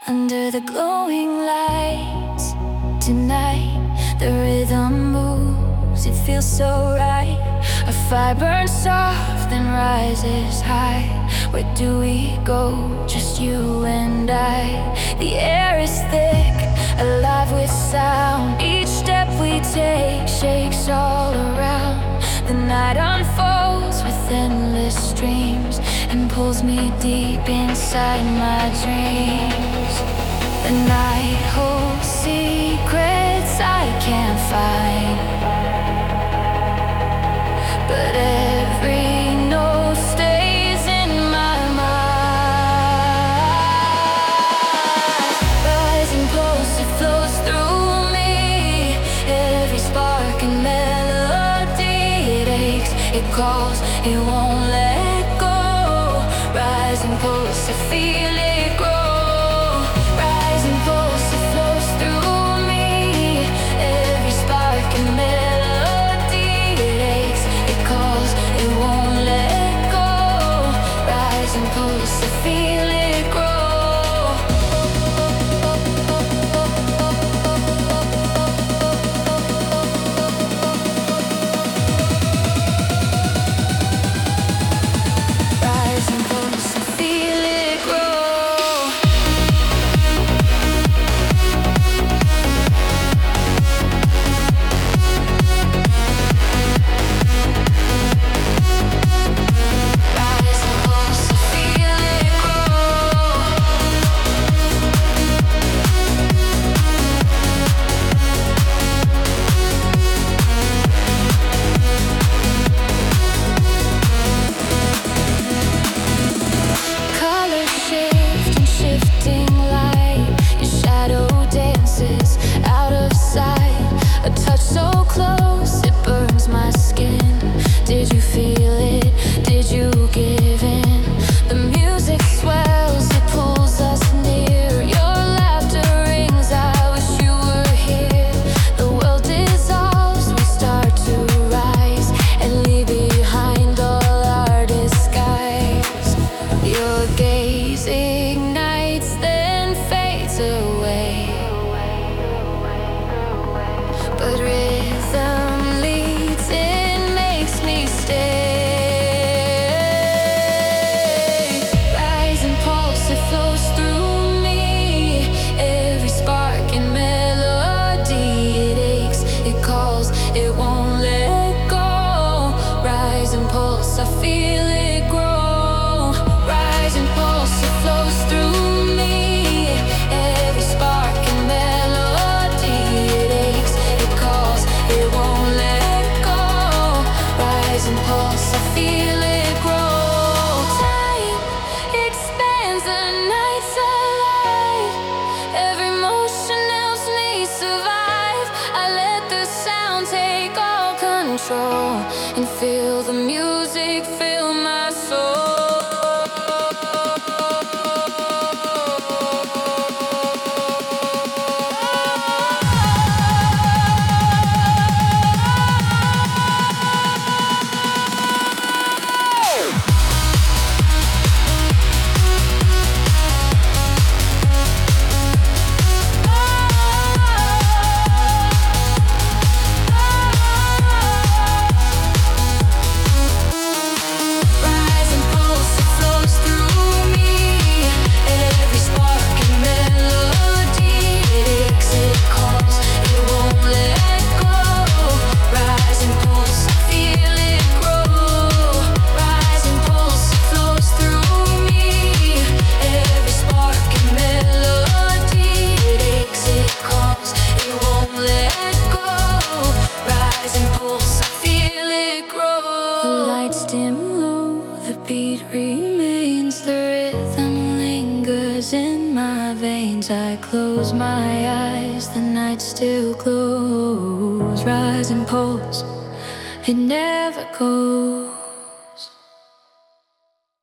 Under the glowing lights tonight, the rhythm moves, it feels so right. A fire burns soft and rises high. Where do we go? Just you and I. The air is thick, alive with sound. Each step we take shakes all around. The night unfolds with endless dreams and pulls me deep inside my dreams. The night holds secrets I can't find, but every note stays in my mind. Rising pulse, it flows through me. Every spark and melody, it aches, it calls, it won't let go. Rising pulse, I feel it grow. Rising pulse, it flows through me. Every spark and melody, it aches, it calls, it won't let go. Rising pulse, I feel it grow. Rising pulse, I feel it grow. Rising pulse, I feel it grow. Colors shift and shifting light. Your shadow dances out of sight. A touch so close, it burns my skin. Did you feel it? Did you give in? The music swells, it pulls us near. Your laughter rings, I wish you were here. The world dissolves, we start to rise and leave behind all our disguise. Your gaze ignites, then fades away. But rhythm leads, it makes me stay. Rising pulse, it flows through me. Every spark and melody, it aches, it calls, it won't let go. Rising pulse, I feel it grow. Rising pulse, it flows through me. Every spark and melody, it aches, it calls, it won't let go. Rising pulse, I feel it grow. Time expands, the night's alive. Every motion helps me survive. I let the sound take all control and feel the music fill my soul. Rising pulse, it flows through me. Every spark and melody, it aches, it calls, it won't let go. Rising pulse, I feel it grow. Rising pulse, it flows through me. Every spark and melody, it aches, it calls, it won't let go. Rising pulse, I feel it grow. The lights dim low, the beat remains, the rhythm lingers in my veins. I close my eyes, the night still glows. Rising pulse, it never goes.